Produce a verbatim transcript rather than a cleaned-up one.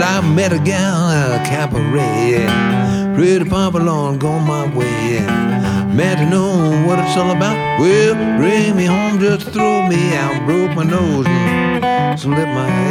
I met a gal at a cabaret. Pretty pamperlon going my way. Man to know what it's all about. Well, bring me home, just throw me out. Broke my nose and slit my